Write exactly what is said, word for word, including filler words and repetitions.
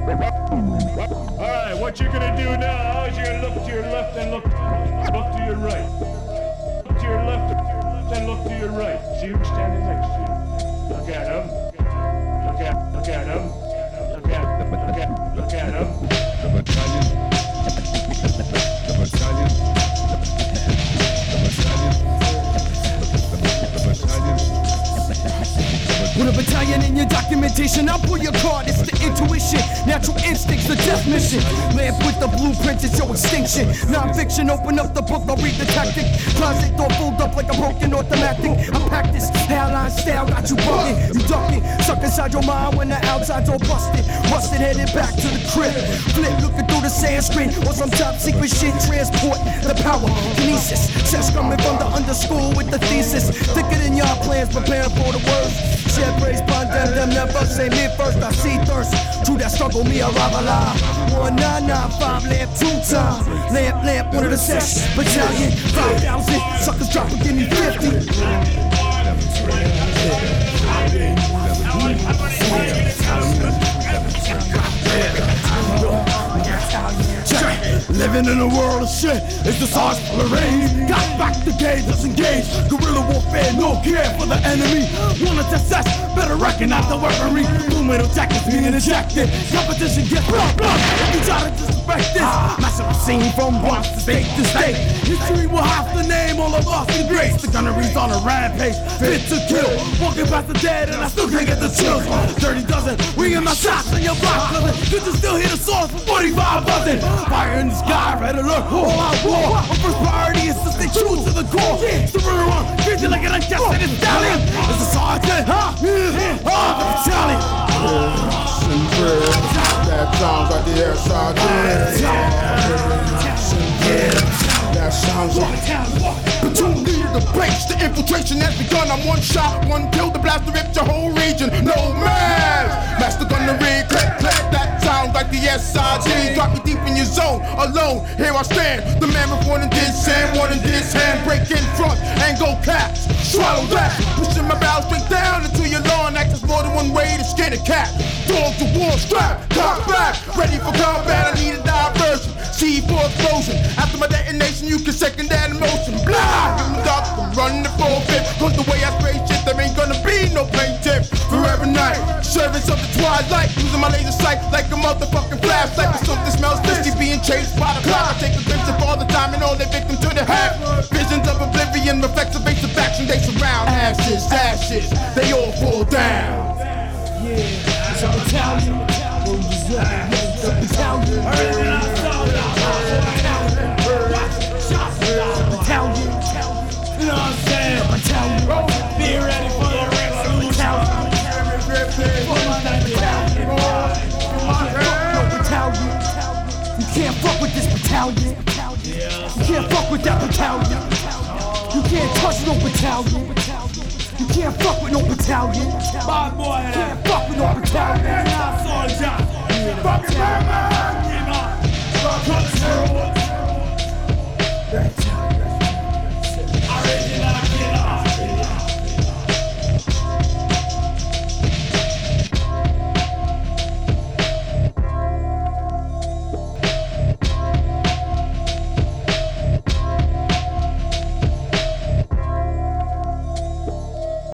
Alright, what you're gonna do now is you're gonna look to your left and look look to your right. Look to your left and look to your right. See who's standing next to you. Look at him. Look at look at him. Look at look at look at him. The battalion. The battalion. The battalion. The battalion. With a battalion in your documentation, I'll pull your card. It's the intuition, natural instincts, the death mission. Lamp with the blueprints, it's your extinction. Non-fiction, open up the book, I'll read the tactic. Closet door fold up like a broken automatic. I pack this hairline style, got you bugging, you ducking. Suck inside your mind when the outside's all busted. Rusted, headed back to the crib. Flip, looking through the Sanskrit or some top secret shit. Transport the power, kinesis. Sex coming from the underschool with the thesis. Thicker than y'all plans, preparing for the worst. Share praise, bond them, them never say me first. I see thirst, through that struggle, me a ravala. One nine nine five lamp, two time. Lamp, lamp, one of the sessions. Battalion, five thousand. Suckers drop and give me fifty. Living in a world of shit, it's the Sarge Lorraine. Got back the gauge, disengage. Guerrilla warfare, no care for the enemy. Wanna success, better recognize the weaponry. Movement of jackets being injected. Competition gets blood, blood. If you try to disrespect this, massive scene from Bronx to state to state. History will have to name all of us in grace. The gunnery's on a rampage, fit to kill. Walking past the dead and I still can't get the chills. Dirty dozen, ringing my shots in your block. You can still hear the source for forty-five buzzing. Fire in the sky, red alert, all out war. Our first priority is to stay true to the core. Surrender on, crazy like an unjusted stallion. It's a sergeant, huh? Oh, the battalion. That sounds like the air sergeant. That sounds like platoon leader, the base. The infiltration has begun. I'm one shot, one kill. The blast to rip your whole region. No man. Master gunnery, click, click. That sounds like the S I G. Drop me deep in your zone. Alone, here I stand. The man with one in this hand, one in this hand. Break in front and go cats. Swallow that. Pushing my barrel straight down into your lawn. Like there's more than one way to skin a cat. Dog to war, strap, cock back. Ready for combat, I need a diversion. C four explosion. After my detonation, you can second that emotion. Blah! You duck and run the forfeit. Cause the way I spray shit, there ain't gonna be no plaintiff. Forever night, servants of the twilight. Using my laser sight like a motherfucking flashlight. The something smells fishy, being chased by the cloud. I take a glimpse of all the time and all their victims to the head. Visions of oblivion, reflects of base of action. They surround ashes, ashes. They all fall down. Yeah, it's a battalion. It's a battalion. Battalion. You know what I'm saying? Battalion. Be ready for the revolution. Battalion. You can't fuck with this battalion. You can't fuck with that battalion. You can't touch no battalion. You can't fuck with no battalion. Bad boy, You can't fuck with no battalion. soldier. Fucking Batman. Original killer.